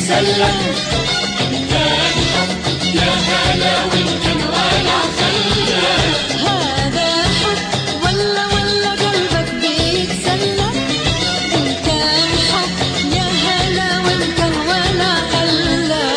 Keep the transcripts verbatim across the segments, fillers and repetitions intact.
بيتسلى، إن كان حب يا هلا وإن كان ولع خلى. هذا حب ولا ولا قلبك بيتسلى، إن كان حب يا هلا وإن كان ولع خلى.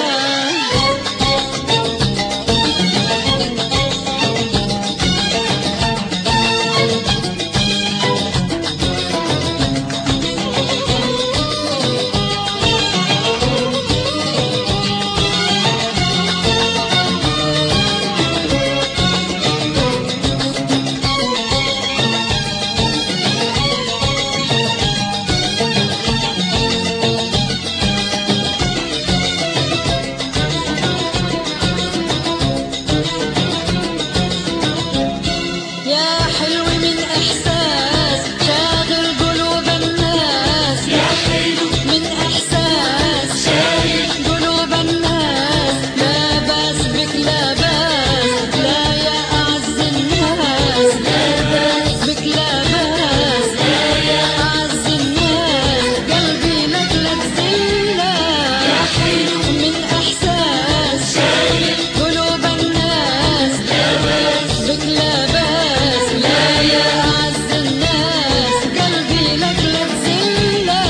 يا حلو من إحساس شاغل قلوب الناس، يا حلو من إحساس شايل قلوب الناس. لا باس بك لا باس، لا يا أعز الناس. لا باس بك لا باس، لا يا أعز الناس. قلبي لك لك زلة، يا حلو من إحساس شايل قلوب الناس. لا باس بك لا باس، لا يا أعز الناس. قلبي لك لك زلة.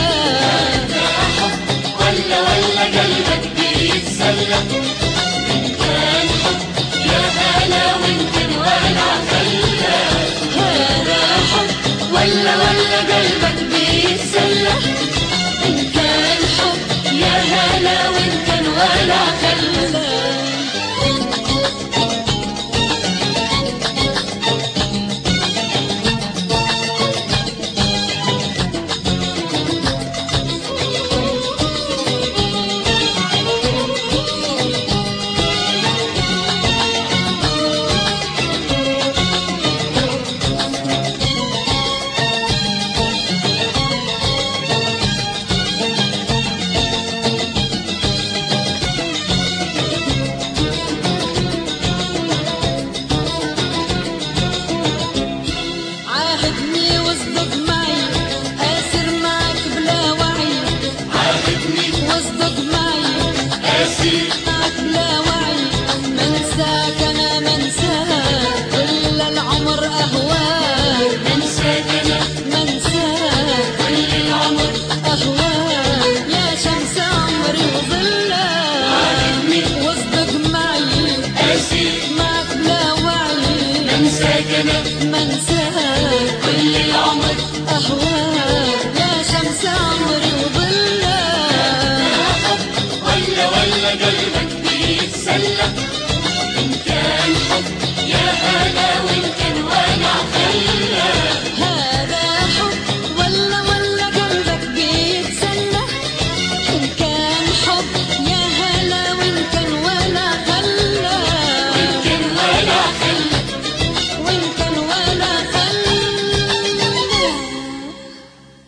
ولا ولا قلبك بيتسلى، إن كان حب يا هلا وإن كان ولع خلى. هذا حب ولا ولا قلبك بيتسلى، إن كان حب يا هلا وإن كان ولع